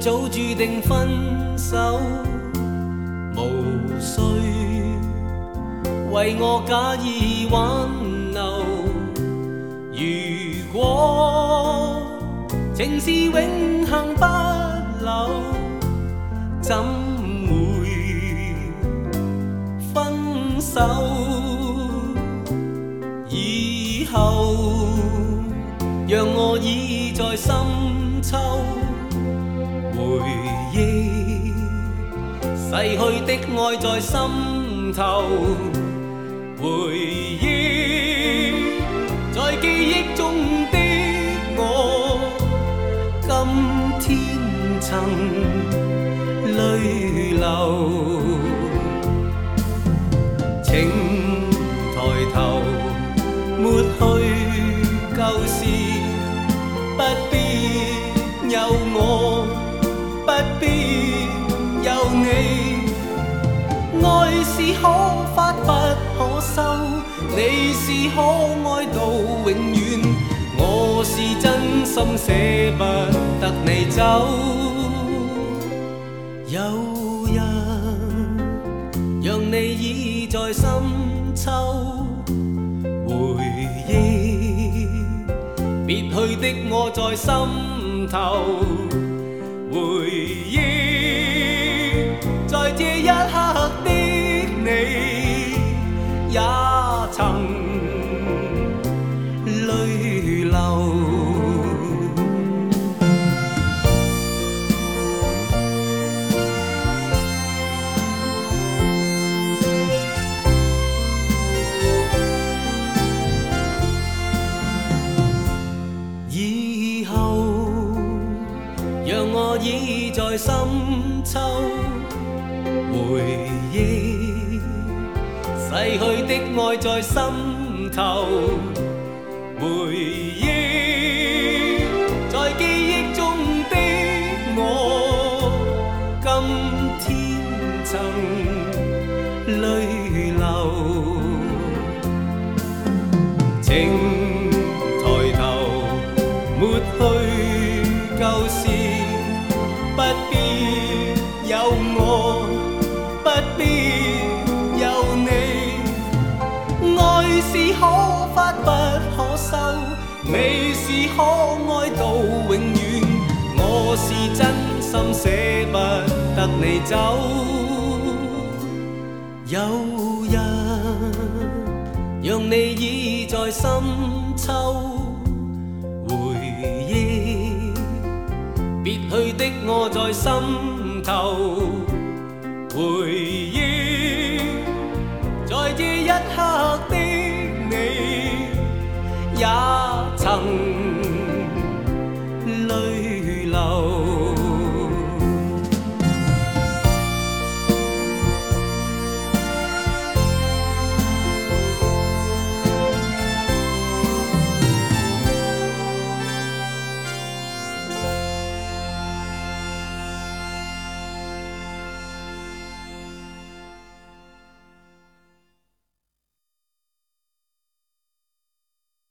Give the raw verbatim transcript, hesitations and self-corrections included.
早注定分手，無需為我假意挽留。如果情是永恆不朽，怎會分手？以後讓我倚在深秋，回憶逝去的愛在心頭，回憶在記憶中的我，今天曾淚流。請抬頭抹去舊事，不必有我，不必有你。愛是可發不可收，你是可愛到永遠，我是真心捨不得你走。有日讓你倚在深秋，回憶別去的我在心頭，回憶在這一刻的你，也曾淚流。以後讓我倚在深秋，回憶逝去的愛在心頭，回憶在記憶中的我，今天曾淚流。請抬頭抹去舊事，不必有我，不必有你。愛是可發不可收，你是可愛到永遠，我是真心捨不得你走。有日讓你倚在深秋，回憶別去的我在心頭，回憶在這一刻的你，也曾